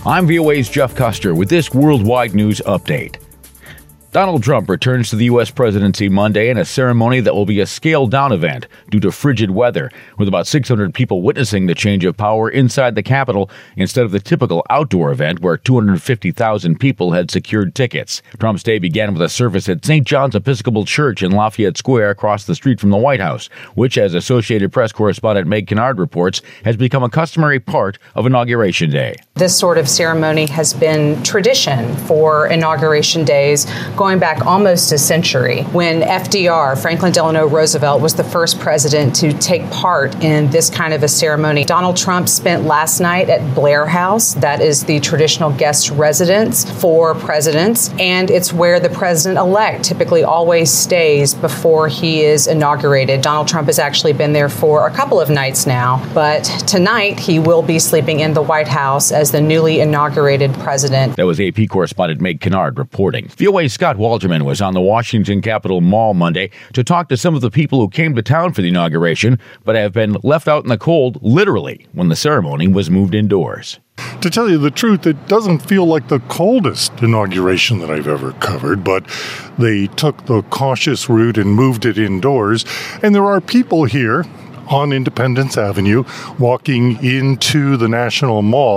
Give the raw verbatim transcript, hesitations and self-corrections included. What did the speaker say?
I'm V O A's Jeff Custer with this worldwide news update. Donald Trump returns to the U S presidency Monday in a ceremony that will be a scaled-down event due to frigid weather, with about six hundred people witnessing the change of power inside the Capitol instead of the typical outdoor event where two hundred fifty thousand people had secured tickets. Trump's day began with a service at Saint John's Episcopal Church in Lafayette Square across the street from the White House, which, as Associated Press correspondent Meg Kennard reports, has become a customary part of Inauguration Day. This sort of ceremony has been tradition for Inauguration Days, going back almost a century, when F D R, Franklin Delano Roosevelt, was the first president to take part in this kind of a ceremony. Donald Trump spent last night at Blair House. That is the traditional guest residence for presidents, and it's where the president-elect typically always stays before he is inaugurated. Donald Trump has actually been there for a couple of nights now, but tonight he will be sleeping in the White House as the newly inaugurated president. That was A P correspondent Meg Kennard reporting. V O A's Scott Walterman was on the Washington Capitol Mall Monday to talk to some of the people who came to town for the inauguration, but have been left out in the cold, literally, when the ceremony was moved indoors. To tell you the truth, it doesn't feel like the coldest inauguration that I've ever covered, but they took the cautious route and moved it indoors, and there are people here on Independence Avenue walking into the National Mall